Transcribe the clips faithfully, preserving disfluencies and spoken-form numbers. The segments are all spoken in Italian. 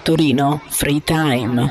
Torino Free Time.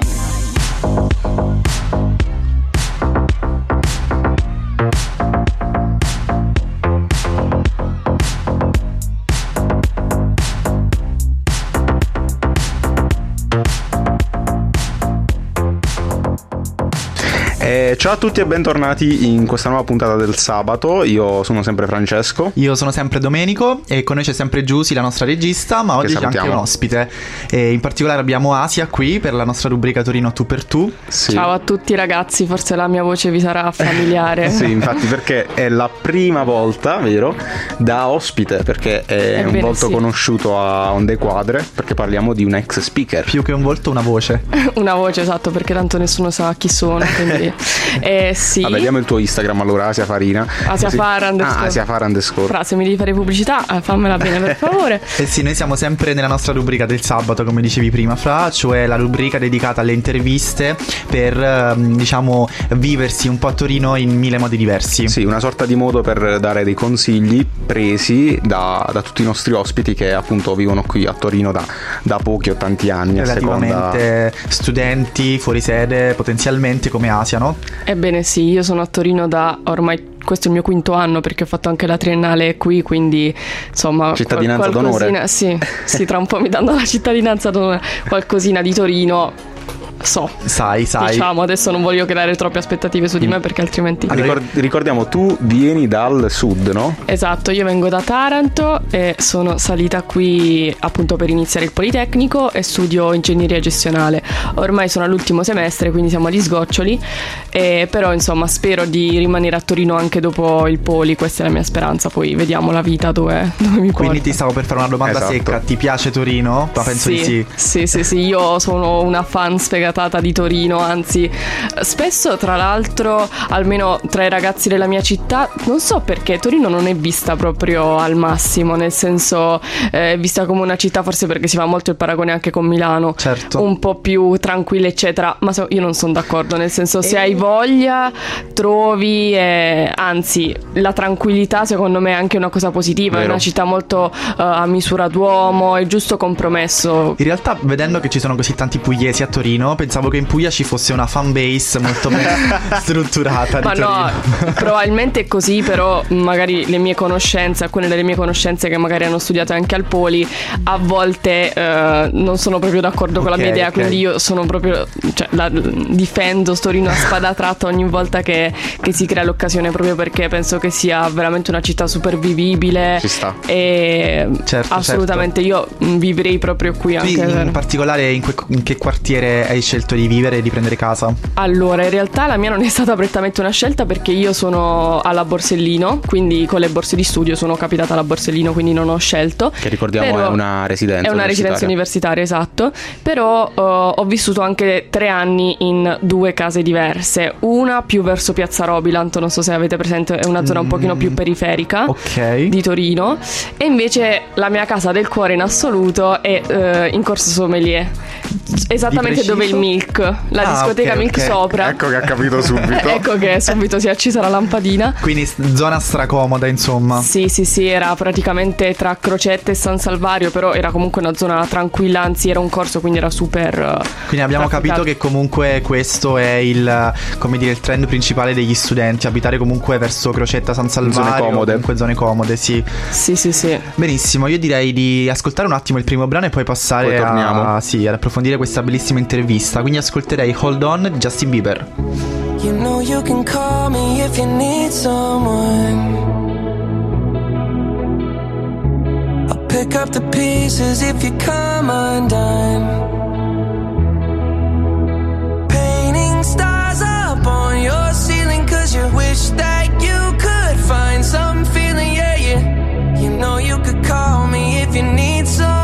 Eh, ciao a tutti e bentornati in questa nuova puntata del sabato. Io sono sempre Francesco. Io sono sempre Domenico e con noi c'è sempre Giusy, la nostra regista, ma oggi c'è anche un ospite. E in particolare abbiamo Asia qui per la nostra rubrica Torino tu per tu. Sì. Ciao a tutti ragazzi, forse la mia voce vi sarà familiare. Sì, infatti, perché è la prima volta, vero, da ospite, perché è Ebbene, un volto sì. conosciuto a Onde Quadre, perché parliamo di un ex speaker. Più che un volto, una voce. Una voce, esatto, perché tanto nessuno sa chi sono, quindi... Eh, sì. Vabbè, diamo il tuo Instagram allora, Asia Farina. Asia Fara underscore. Ah, Asia Fara underscore. Fra, se mi devi fare pubblicità, eh, fammela bene per favore. Eh sì, noi siamo sempre nella nostra rubrica del sabato, come dicevi prima, Fra, cioè la rubrica dedicata alle interviste per, diciamo, viversi un po' a Torino in mille modi diversi. Sì, una sorta di modo per dare dei consigli presi da, da tutti i nostri ospiti che appunto vivono qui a Torino da, da pochi o tanti anni. Relativamente seconda... studenti, fuori sede, potenzialmente come Asia, no? Ebbene sì, io sono a Torino da ormai, questo è il mio quinto anno, perché ho fatto anche la triennale qui, quindi insomma cittadinanza d'onore. Sì, sì, tra un po' mi danno la cittadinanza d'onore, qualcosina di Torino. So, sai, sai. Diciamo, adesso non voglio creare troppe aspettative su di me, perché altrimenti... Ricord- ricordiamo, tu vieni dal sud, no? Esatto, io vengo da Taranto e sono salita qui appunto per iniziare il Politecnico e studio ingegneria gestionale. Ormai sono all'ultimo semestre, quindi siamo agli sgoccioli, e però insomma spero di rimanere a Torino anche dopo il Poli, questa è la mia speranza, poi vediamo la vita dove, dove mi porta. Quindi ti stavo per fare una domanda esatto. secca, ti piace Torino? Ma penso sì, di sì. Sì, sì, sì, io sono una fan sfegatata di Torino, anzi spesso tra l'altro, almeno tra i ragazzi della mia città, non so perché Torino non è vista proprio al massimo, nel senso è vista come una città, forse perché si fa molto il paragone anche con Milano, certo. un po' più tranquilla eccetera, ma io non sono d'accordo, nel senso se e... hai voglia trovi, eh, anzi la tranquillità secondo me è anche una cosa positiva. Vero. È una città molto uh, a misura d'uomo, è giusto compromesso. In realtà, vedendo che ci sono così tanti pugliesi a Torino, pensavo che in Puglia ci fosse una fan base molto ben strutturata di ma Torino. No, probabilmente è così, però magari le mie conoscenze, alcune delle mie conoscenze che magari hanno studiato anche al Poli, a volte eh, non sono proprio d'accordo okay, con la mia idea, okay. Quindi io sono proprio, cioè, la, difendo Torino a spada tratta ogni volta che, che si crea l'occasione, proprio perché penso che sia veramente una città super vivibile. Ci sta. E certo, assolutamente certo. Io vivrei proprio qui anche. In per... particolare in, que- in che quartiere hai scelto di vivere e di prendere casa? Allora, in realtà la mia non è stata prettamente una scelta, perché io sono alla Borsellino, quindi con le borse di studio sono capitata alla Borsellino, quindi non ho scelto. Che ricordiamo però è una residenza. È una residenza universitaria, esatto. Però uh, ho vissuto anche tre anni in due case diverse. Una più verso Piazza Robilant, non so se avete presente, è una zona un pochino più periferica okay. di Torino. E invece la mia casa del cuore in assoluto è uh, in Corso Sommelier, esattamente dove il Milk, la ah, discoteca okay, Milk okay. sopra. Ecco che ha capito subito. Ecco che subito si è accesa la lampadina. Quindi zona stracomoda, insomma. Sì, sì, sì, era praticamente tra Crocette e San Salvario, però era comunque una zona tranquilla, anzi era un corso, quindi era super. Quindi abbiamo trafficato. Capito che comunque questo è il, come dire, il trend principale degli studenti, abitare comunque verso Crocetta, San Salvario, zone comode. Comunque zone comode, sì. Sì, sì, sì. Benissimo, io direi di ascoltare un attimo il primo brano e poi passare poi torniamo. a sì, ad approfondire questa bellissima intervista. Quindi ascolterei Hold On di Justin Bieber. You know you can call me if you need someone. I'll pick up the pieces if you come undone. Painting stars up on your ceiling, cause you wish that you could find some feeling, yeah, yeah. You know you could call me if you need someone.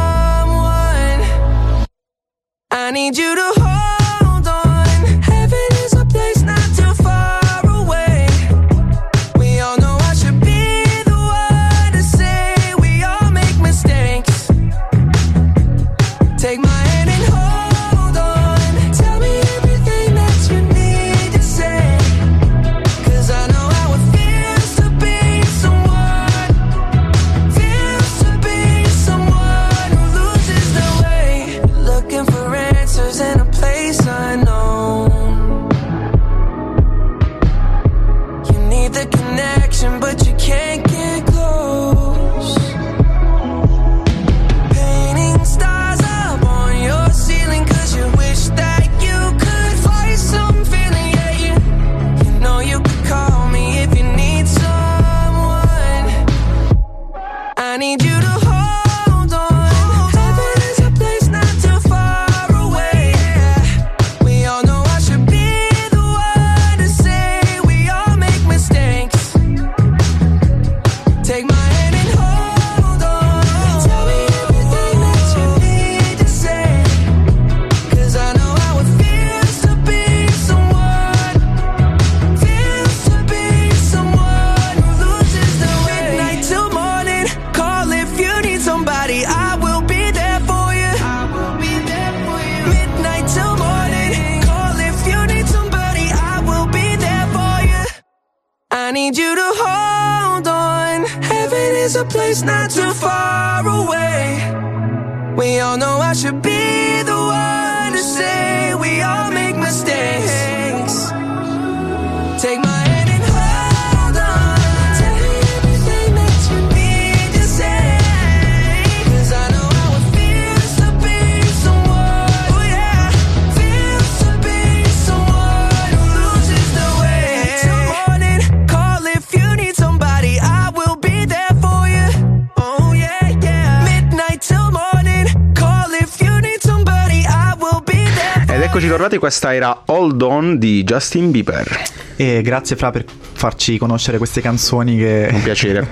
I need you to hold on. Heaven is a place not too far away. We all know I should be the one to say we all make mistakes. Take my hand and hold on. Tell me everything that you need to say, cause I know how it feels to be someone, feels to be someone who loses their way, looking for need you to hold on. Heaven is a place not too far away. We all know I should be the one to say we all make mistakes. Take my hand and hold on. Tell me everything that you need to say, 'cause I know how it feels to be someone, oh yeah, feels to be someone who loses the way. Till morning, call if you need somebody, I will be there for you, oh yeah, yeah. Midnight till morning, call if you need somebody, I will be there for you. Ed eccoci tornati, questa era Hold On di Justin Bieber. E grazie Fra per farci conoscere queste canzoni che... Un piacere.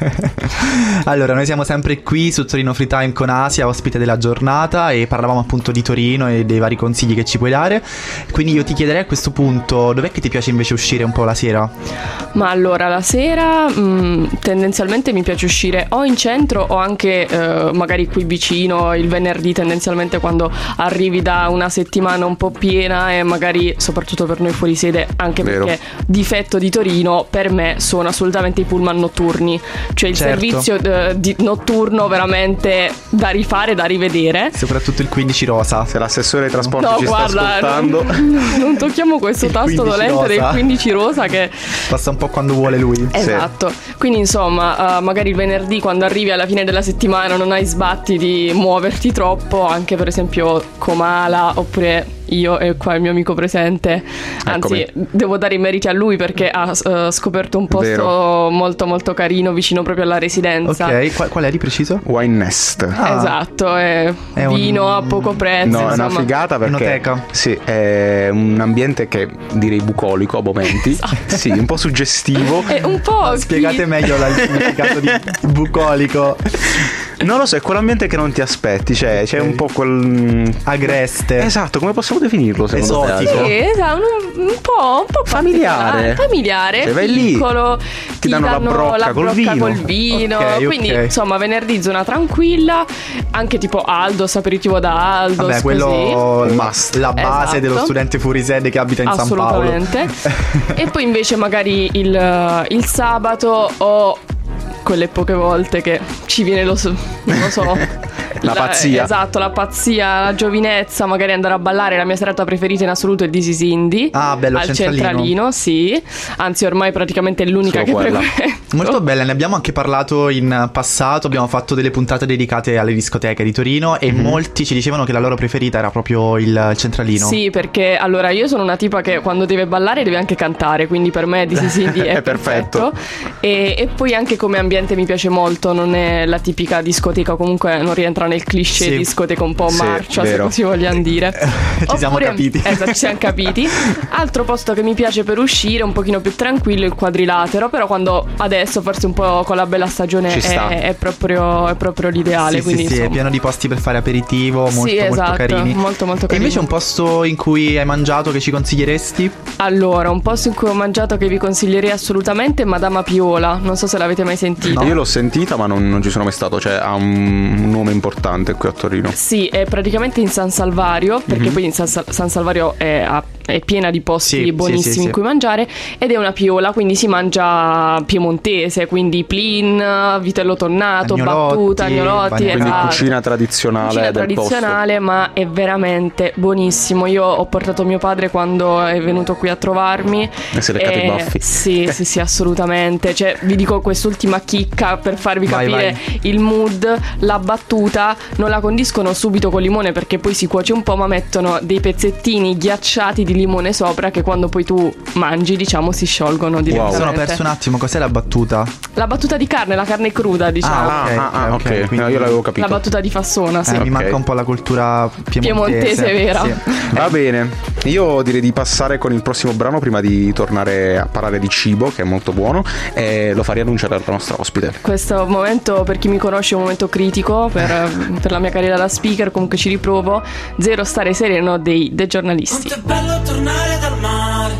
Allora, noi siamo sempre qui su Torino Free Time con Asia, ospite della giornata, e parlavamo appunto di Torino e dei vari consigli che ci puoi dare. Quindi io ti chiederei a questo punto, dov'è che ti piace invece uscire un po' la sera? Ma allora, la sera mh, tendenzialmente mi piace uscire o in centro o anche eh, magari qui vicino, il venerdì tendenzialmente, quando arrivi da una settimana un po' piena, e magari soprattutto per noi fuori sede, anche Vero. perché difetto di Torino per me sono assolutamente i pullman notturni, cioè il Certo. servizio eh, di notturno veramente da rifare, da rivedere. Soprattutto il quindici rosa. Se l'assessore ai trasporti No, ci guarda, sta ascoltando, non, non tocchiamo questo Il tasto quindici dolente del rosa. quindici rosa che... Passa un po' quando vuole lui. Esatto, quindi insomma, uh, magari il venerdì quando arrivi alla fine della settimana non hai sbatti di muoverti troppo, anche per esempio Comala, oppure io e qua il mio amico presente, anzi Eccomi. devo dare i meriti a lui perché ha uh, scoperto un posto Vero. molto molto carino vicino proprio alla residenza. Ok, qual, qual è di preciso? Wine Nest. Ah. Esatto, è, È un- vino a poco prezzo. No, è una insomma. figata perché Enoteca. sì, è un ambiente che direi bucolico a momenti. Esatto. Sì, un po' suggestivo. È un po' Spiegate chi- meglio il significato di bucolico. Non lo so, è quell'ambiente che non ti aspetti, cioè c'è un po' quel Agreste. esatto, come possiamo definirlo secondo te? Esotico. Ale? Sì, esatto, un, un po', un po' Familiare. particolare, familiare, Cioè, vai lì, piccolo, ti danno la brocca col vino. col vino. Ok, Quindi ok. insomma venerdì zona tranquilla, anche tipo Aldos, aperitivo da Aldos. Vabbè, così. quello Un must. la base Esatto. dello studente fuori sede che abita in San Paolo. Assolutamente. E poi invece magari il, il sabato o quelle poche volte che ci viene lo, so- non lo so La pazzia. Esatto, la pazzia, la giovinezza, magari andare a ballare. La mia serata preferita in assoluto è This Is Indie. Ah, bello, al centralino. centralino, sì. Anzi, ormai praticamente è l'unica Solo che quella. frequento. Molto bella, ne abbiamo anche parlato in passato, abbiamo fatto delle puntate dedicate alle discoteche di Torino e molti ci dicevano che la loro preferita era proprio il centralino. Sì, perché allora io sono una tipa che quando deve ballare deve anche cantare, quindi per me This Is Indie è, È perfetto. E, e poi anche come ambiente mi piace molto, non è la tipica discoteca, comunque non rientra nel cliché Sì. discoteca un po' Sì, marcia, se vero. così vogliamo dire. Ci siamo Oppure- capiti. Esatto, ci siamo capiti. Altro posto che mi piace per uscire, un pochino più tranquillo, il Quadrilatero, però quando adesso forse un po' con la bella stagione Ci sta. è, è proprio, è proprio l'ideale. Sì, quindi sì, sì, è insomma. pieno di posti per fare aperitivo, molto, Sì, esatto, molto carini. molto, molto E carini. invece un posto in cui hai mangiato che ci consiglieresti? Allora, un posto in cui ho mangiato che vi consiglierei assolutamente è Madama Piola. Non so se l'avete mai sentito. Io l'ho sentita ma non, non ci sono mai stato, cioè ha un nome importante qui a Torino. Sì, è praticamente in San Salvario, perché poi in San, Sal- San Salvario è, a- è piena di posti Sì, buonissimi sì, sì, in sì. cui mangiare, ed è una piola, quindi si mangia piemontese, quindi plin, vitello tonnato, Agnolotti, battuta, agnolotti, quindi Quindi esatto. cucina tradizionale Cucina del tradizionale, ma è veramente buonissimo. Io ho portato mio padre quando è venuto qui a trovarmi. E si è leccato i baffi. Sì, sì, sì, assolutamente. Cioè, vi dico quest'ultima chicca per farvi Vai, capire vai. il mood. La battuta non la condiscono subito con limone perché poi si cuoce un po', ma mettono dei pezzettini ghiacciati di limone sopra che quando poi tu mangi, diciamo, si sciolgono Mi direttamente. sono perso un attimo, cos'è la battuta? La battuta di carne, la carne cruda, diciamo. Ah, ok, ah, ah, ok, ok, quindi- no, io l'avevo capito. La battuta di Fassona, sì. Eh, mi ok. manca un po' la cultura piemontese. Piemontese vera. Sì. Va bene, io direi di passare con il prossimo brano prima di tornare a parlare di cibo, che è molto buono, e lo farei annunciare alla nostra ospite. Questo momento, per chi mi conosce, è un momento critico per, per la mia carriera da speaker. Comunque ci riprovo. Zero stare sereno dei, dei giornalisti. Quanto è bello tornare dal mare,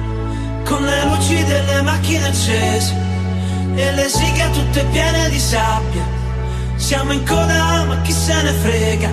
con le luci delle macchine accese e le sighe tutte piene di sabbia. Siamo in coda ma chi se ne frega.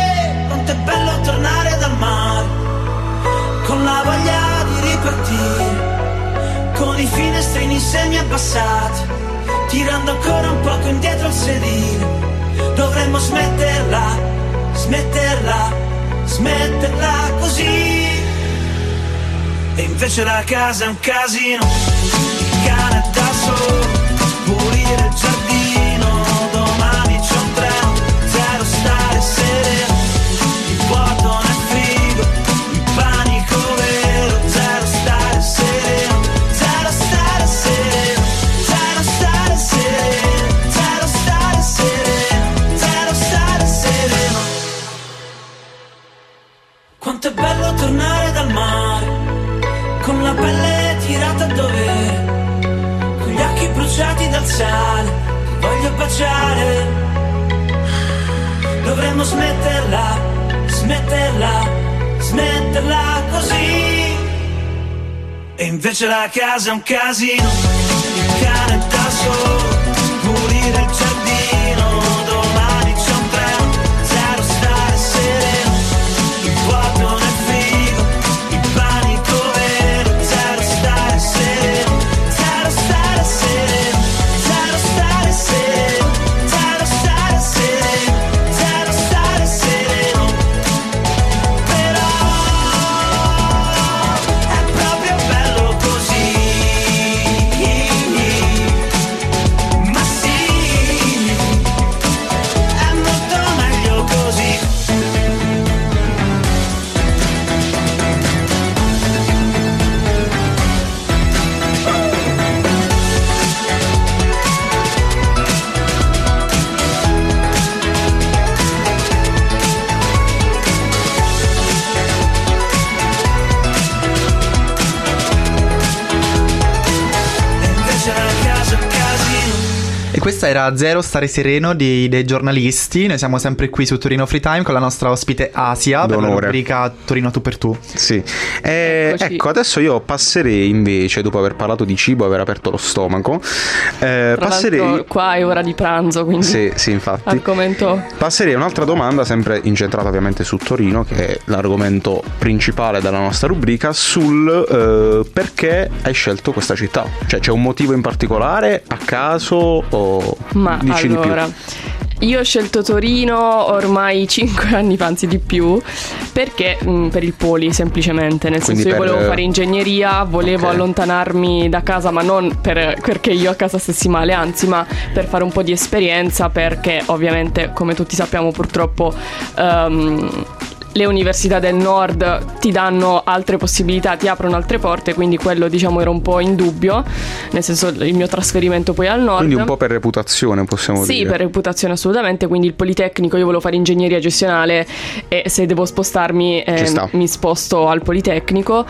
E quanto è bello tornare dal mare, con la voglia di ripartire, con i finestrini semi abbassati, tirando ancora un poco indietro il sedile. Dovremmo smetterla, smetterla, smetterla così. E invece la casa è un casino, il cane è da solo, pulire il giardino, domani c'è un treno, zero stare sereno, il vuoto nel frigo, il panico vero, zero stare sereno, zero stare sereno, zero stare sereno, zero stare sereno, zero stare sereno. Quanto è bello tornare dal mare, con la pelle tirata a dovere, con gli occhi bruciati dal sale, ti voglio baciare. Dovremmo smetterla, smetterla, smetterla così. E invece la casa è un casino, il cane è da solo, pulire il giardino, domani c'è un treno, zero stare sereno, il vuoto nel frigo, il panico vero, zero stare sereno, zero stare sereno, zero stare sereno, zero stare sereno, zero stare sereno. Però è proprio bello così, ma sì, è molto meglio così. E invece la casa è un casino. E questa era Zero Stare Sereno dei, dei giornalisti. Noi siamo sempre qui su Torino Free Time con la nostra ospite Asia per la D'onore. rubrica Torino tu per tu. Sì. Eh, Eccoci. ecco, adesso io passerei invece, dopo aver parlato di cibo, aver aperto lo stomaco, eh, Tra passerei... l'altro qua è ora di pranzo, quindi Sì, sì, infatti. argomento. Passerei a un'altra domanda, sempre incentrata ovviamente su Torino, che è l'argomento principale della nostra rubrica, sul eh, perché hai scelto questa città. Cioè, c'è un motivo in particolare, a caso, o Ma dici allora, di io ho scelto Torino ormai cinque anni, anzi di più, perché mh, per il Poli semplicemente, nel Quindi senso io per- volevo fare ingegneria, volevo Ok. allontanarmi da casa, ma non per- perché io a casa stessi male, anzi, ma per fare un po' di esperienza, perché ovviamente, come tutti sappiamo, purtroppo ehm, le università del nord ti danno altre possibilità, ti aprono altre porte, quindi quello diciamo era un po' in dubbio, nel senso il mio trasferimento poi al nord. Quindi un po' per reputazione, possiamo Sì, dire. per reputazione assolutamente, quindi il Politecnico, io volevo fare ingegneria gestionale e se devo spostarmi Ci eh, sta. mi sposto al Politecnico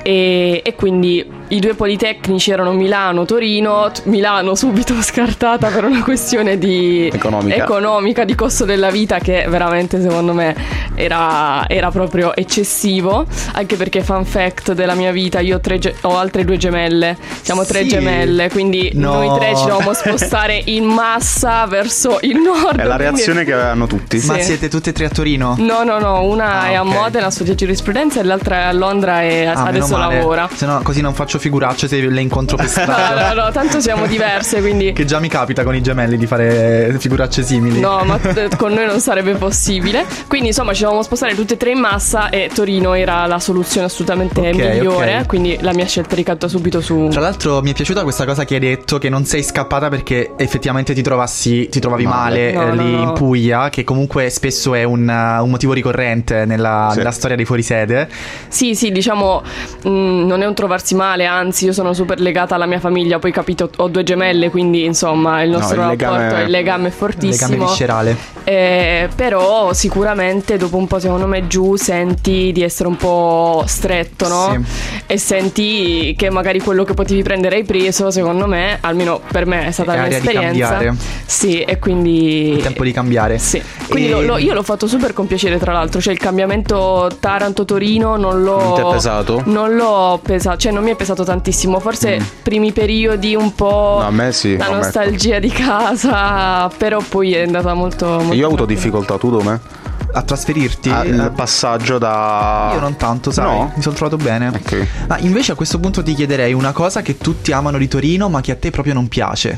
e, e quindi i due Politecnici erano Milano, Torino, T- Milano subito scartata per una questione di Economica. economica, di costo della vita che veramente secondo me era, era proprio eccessivo, anche perché fun fact della mia vita, io ho, tre ge- ho altre due gemelle, siamo tre Sì. gemelle, quindi No. noi tre ci dovevamo spostare in massa verso il nord. È la quindi- reazione che avevano tutti. Sì. Ma siete tutte e tre a Torino? No, no, no, una Ah, è a ok. Modena, studia giurisprudenza, e l'altra è a Londra e Ah, adesso meno male. lavora. Se no, così non faccio figuracce se le incontro per No, strada. no, no, tanto siamo diverse, quindi Che già mi capita con i gemelli di fare figuracce simili. no, ma eh, con noi non sarebbe possibile. Quindi insomma ci dovevamo spostare tutte e tre in massa e Torino era la soluzione assolutamente Ok, migliore, ok. quindi la mia scelta ricatta subito su. Tra l'altro mi è piaciuta questa cosa che hai detto, che non sei scappata perché effettivamente ti trovassi, ti trovavi male, Male. eh, No, lì no, no. in Puglia, che comunque spesso è un, uh, un motivo ricorrente nella, Sì. nella storia dei fuorisede. Sì, sì, diciamo mh, non è un trovarsi male, anzi io sono super legata alla mia famiglia, poi capito ho due gemelle, quindi insomma il nostro il rapporto, legame- il legame è fortissimo. Legame viscerale. Eh, però sicuramente dopo un po' secondo me giù senti di essere un po' stretto, no? Sì. E senti che magari quello che potevi prendere hai preso, secondo me, almeno per me è stata È la mia area di esperienza. cambiare. Sì, e quindi Il tempo di cambiare. sì. Quindi E- lo- lo- io l'ho fatto super con piacere, tra l'altro, cioè il cambiamento Taranto-Torino non l'ho Non ti è pesato? Non l'ho pesato, cioè non mi è pesato tantissimo, forse Mm. primi periodi un po' No, a me sì, la ammetto. nostalgia di casa, però poi è andata molto, molto Io ho avuto tranquilla. difficoltà, tu dove? a trasferirti? Al passaggio da... Io non tanto, sai, No? mi sono trovato bene. Ok. Ma invece a questo punto ti chiederei una cosa che tutti amano di Torino ma che a te proprio non piace.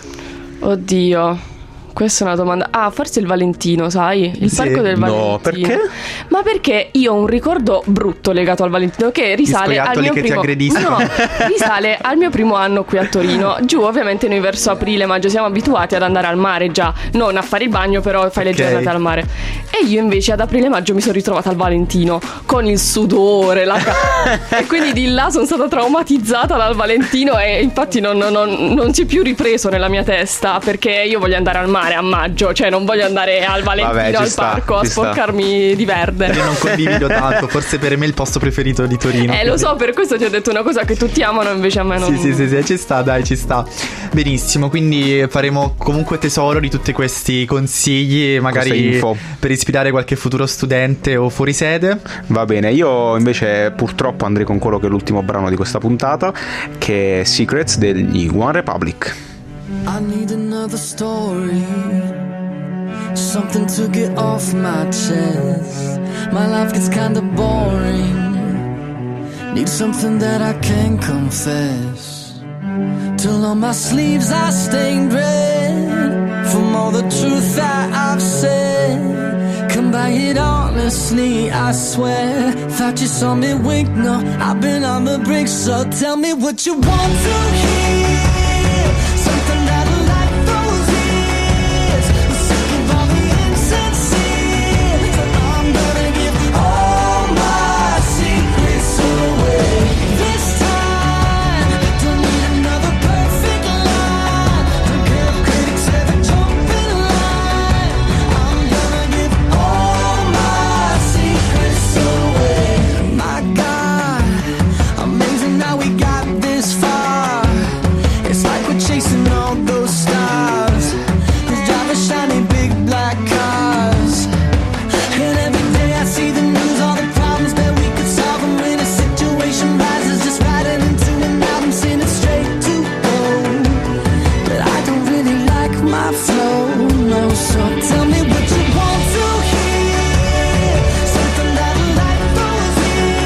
Oddio, questa è una domanda. Ah, forse il Valentino, sai? Il Sì. parco del No, Valentino. perché? Ma perché io ho un ricordo brutto legato al Valentino che risale al scoiattoli mio che ti primo aggrediscono. No, risale al mio primo anno qui a Torino. Giù, ovviamente noi verso aprile, maggio siamo abituati ad andare al mare già, non a fare il bagno, però fai le Ok. giornate al mare. E io invece ad aprile maggio mi sono ritrovata al Valentino con il sudore, la ca- e quindi di là sono stata traumatizzata dal Valentino e infatti non, non- non- non si è più ripreso nella mia testa perché io voglio andare al mare a maggio, cioè non voglio andare al Valentino Vabbè, ci al sta, parco a ci sta. sporcarmi di verde. Io non condivido tanto, forse per me è il posto preferito di Torino. Eh, lo so, per questo ti ho detto una cosa che tutti amano, invece a me non. Sì, sì, sì, sì, ci sta, dai, ci sta. Benissimo, quindi faremo comunque tesoro di tutti questi consigli, magari Queste info. per ispirare qualche futuro studente o fuorisede. Va bene, io invece purtroppo andrei con quello che è l'ultimo brano di questa puntata, che è Secrets degli One Republic. I need another story, something to get off my chest. My life gets kinda boring, need something that I can confess. Till on my sleeves I stained red from all the truth that I've said. Come by it honestly, I swear. Thought you saw me wink, no, I've been on the brink. So tell me what you want to hear, something that'll light those ears. Sick of all the insincere, so I'm gonna give all my secrets away. This time, don't need another perfect line. Don't care if critics ever jump in line. I'm gonna give all my secrets away. My God, amazing how we got this far. It's like we're chasing all those stars, who's driving shiny big black cars. And every day I see the news, all the problems that we could solve. And when a situation rises, just write it into an album, send it straight to home. But I don't really like my flow, no. So tell me what you want to hear, something that'll light those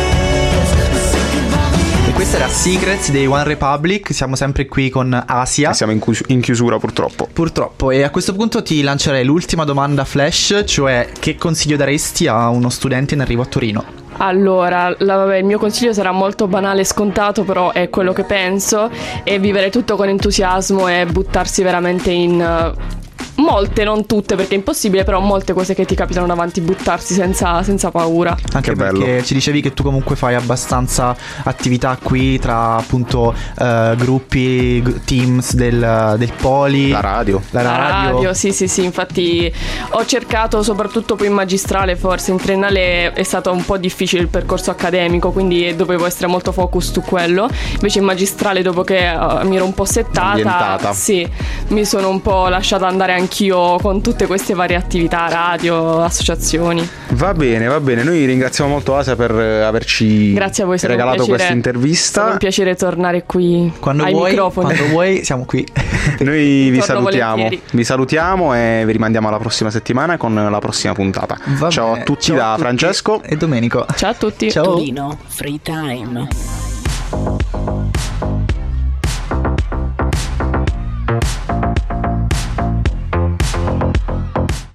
ears. Sick of all the E questa era Secrets dei One Republic. Siamo sempre qui con Asia. E siamo in, chius- in chiusura purtroppo. Purtroppo. E a questo punto ti lancerei l'ultima domanda flash, cioè che consiglio daresti a uno studente in arrivo a Torino? Allora, la- vabbè, il mio consiglio sarà molto banale e scontato, però è quello che penso, è vivere tutto con entusiasmo e buttarsi veramente in eh, molte, non tutte perché è impossibile, però molte cose che ti capitano davanti, buttarsi senza, senza paura. Anche Che perché bello. ci dicevi che tu comunque fai abbastanza attività qui tra appunto eh, gruppi, g- teams del, del Poli, La radio. la La radio. radio, sì, sì, sì, infatti ho cercato, soprattutto poi in magistrale, forse in triennale è stato un po' difficile il percorso accademico, quindi dovevo essere molto focus su quello. Invece in magistrale, dopo che eh, mi ero un po' settata, Ambientata. sì, mi sono un po' lasciata andare anch'io con tutte queste varie attività, radio, associazioni. Va bene, va bene. Noi ringraziamo molto Asia per eh, averci Grazie a voi, è stato un regalato piacere. questa È stato intervista. un piacere tornare qui Quando ai vuoi, microfoni. quando vuoi siamo qui. Noi vi Torno salutiamo. volentieri. Vi salutiamo e vi rimandiamo alla prossima settimana con la prossima puntata. Va Ciao bene. a tutti Ciao da a tutti Francesco. e Domenico. Ciao a tutti. Ciao. Torino Free Time.